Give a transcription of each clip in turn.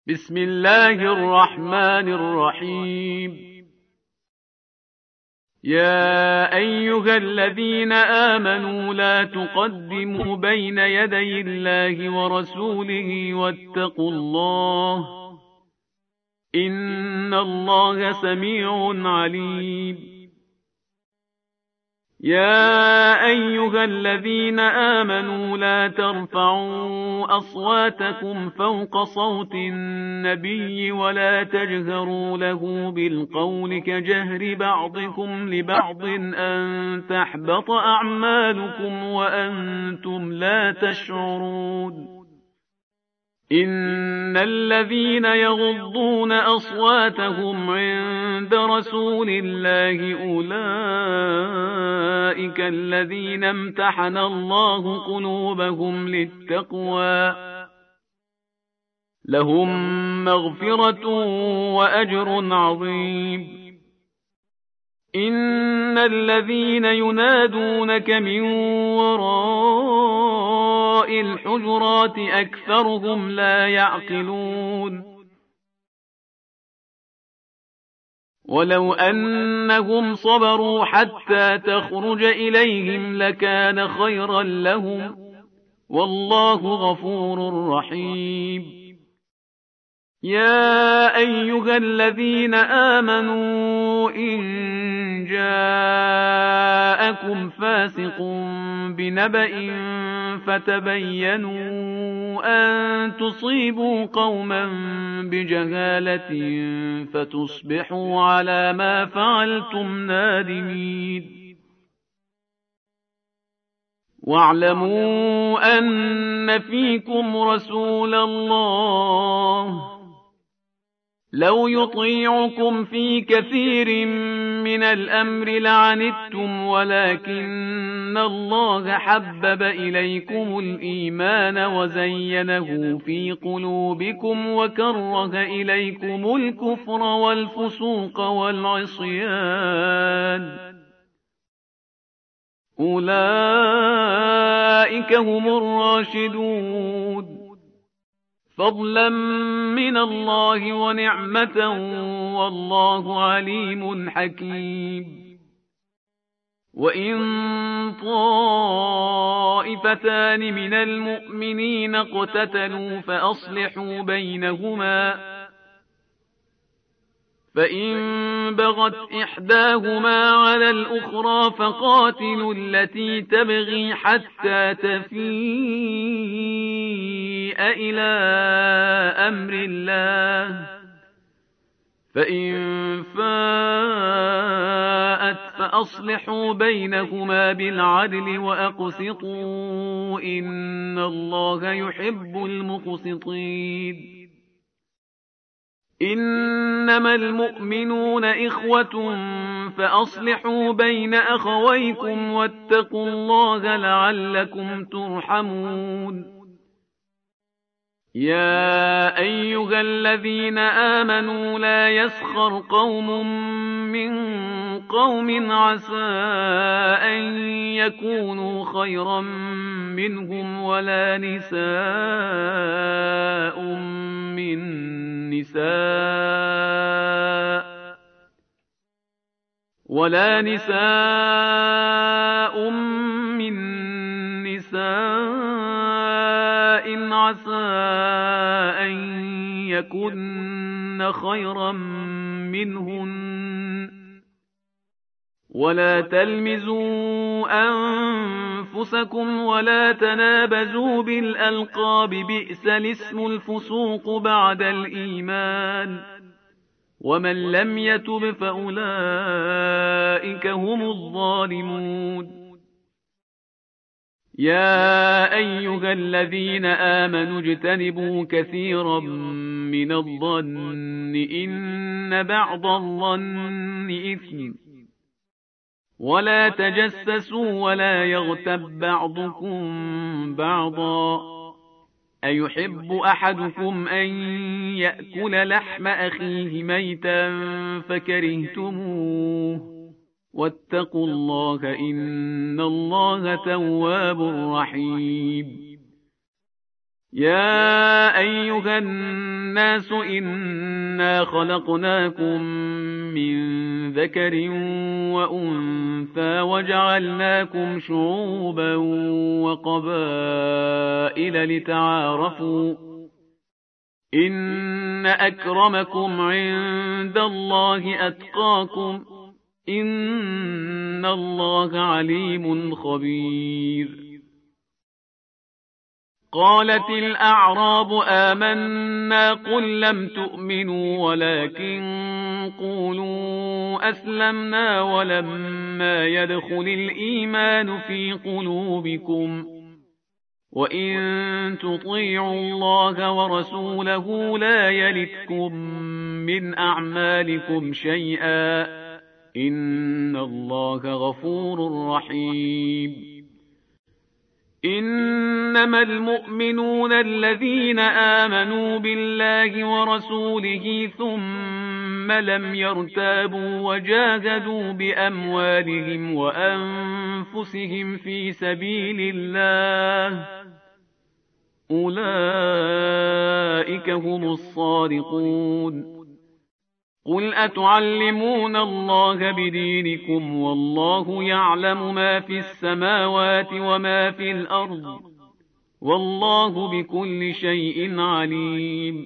بسم الله الرحمن الرحيم. يا أيها الذين آمنوا لا تقدموا بين يدي الله ورسوله واتقوا الله، إن الله سميع عليم. يا أيها الذين آمنوا لا ترفعوا أصواتكم فوق صوت النبي ولا تجهروا له بالقول كجهر بعضكم لبعض أن تحبط أعمالكم وأنتم لا تشعرون. إن الذين يغضون أصواتهم عند رسول الله أولئك الذين امتحن الله قلوبهم للتقوى، لهم مغفرة وأجر عظيم. إن الذين ينادونك من وراء الحجرات أكثرهم لا يعقلون. ولو أنهم صبروا حتى تخرج إليهم لكان خيرا لهم، والله غفور رحيم. يا أيها الذين آمنوا إن جاءكم فاسق بنبأ فتبينوا أن تصيبوا قوما بجهالة فتصبحوا على ما فعلتم نادمين. واعلموا أن فيكم رسول الله لو يطيعكم في كثير من الأمر لعنتم، ولكن الله حبب إليكم الإيمان وزينه في قلوبكم وكره إليكم الكفر والفسوق والعصيان، أولئك هم الراشدون، فضلا من الله ونعمة، والله عليم حكيم. وإن طائفتان من المؤمنين اقتتلوا فأصلحوا بينهما، فإن بغت إحداهما على الأخرى فقاتلوا التي تبغي حتى تفيء إلى أمر الله، فإن فاءت فأصلحوا بينهما بالعدل وأقسطوا إن الله يحب المقسطين. إنما المؤمنون إخوة فأصلحوا بين أخويكم واتقوا الله لعلكم ترحمون. يا أيها الذين آمنوا لا يسخر قوم من قوم عسى أن يكونوا خيرا منهم ولا نساء من نساء عسى أن يكن خيرا منهن، ولا تلمزوا أنفسكم ولا تنابزوا بالألقاب، بئس الاسم الفسوق بعد الإيمان، ومن لم يتب فأولئك هم الظالمون. يا أيها الذين آمنوا اجتنبوا كثيرا من الظن إن بعض الظن إثم، ولا تجسسوا ولا يغتب بعضكم بعضا، أيحب أحدكم أن يأكل لحم أخيه ميتا فكرهتموه، واتقوا الله إن الله تواب رحيم. يا أيها الناس إنا خلقناكم من ذكر وأنثى وجعلناكم شعوبا وقبائل لتعارفوا إن أكرمكم عند الله أتقاكم إن الله عليم خبير. قالت الأعراب آمنا قل لم تؤمنوا ولكن قولوا أسلمنا ولما يدخل الإيمان في قلوبكم وإن تطيعوا الله ورسوله لا يلتكم من أعمالكم شيئا إن الله غفور رحيم. إنما المؤمنون الذين آمنوا بالله ورسوله ثم لم يرتابوا وجاهدوا بأموالهم وأنفسهم في سبيل الله أولئك هم الصادقون. قل أتعلمون الله بدينكم والله يعلم ما في السماوات وما في الأرض والله بكل شيء عليم.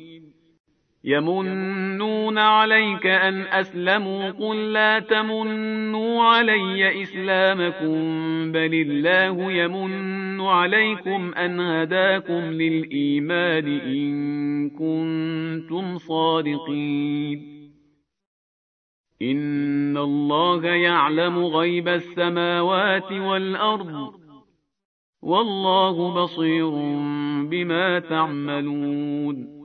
يمنون عليك أن أسلموا قل لا تمنوا علي إسلامكم بل الله يمن عليكم أن هداكم للإيمان إن كنتم صادقين. إن الله يعلم غيب السماوات والأرض والله بصير بما تعملون.